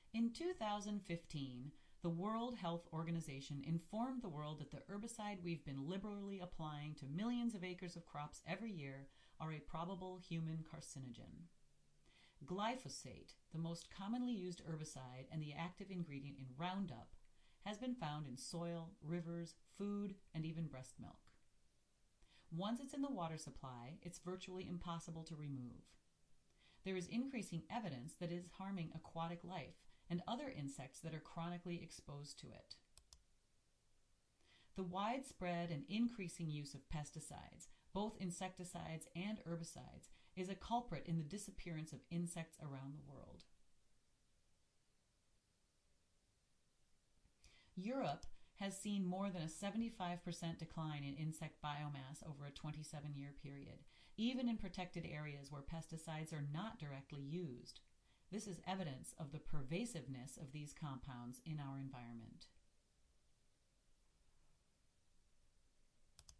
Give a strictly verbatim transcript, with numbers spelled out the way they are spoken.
In two thousand fifteen, the World Health Organization informed the world that the herbicide we've been liberally applying to millions of acres of crops every year are a probable human carcinogen. Glyphosate, the most commonly used herbicide and the active ingredient in Roundup, has been found in soil, rivers, food, and even breast milk. Once it's in the water supply, it's virtually impossible to remove. There is increasing evidence that it is harming aquatic life and other insects that are chronically exposed to it. The widespread and increasing use of pesticides, both insecticides and herbicides, is a culprit in the disappearance of insects around the world. Europe has seen more than a seventy-five percent decline in insect biomass over a twenty-seven year period, even in protected areas where pesticides are not directly used. This is evidence of the pervasiveness of these compounds in our environment.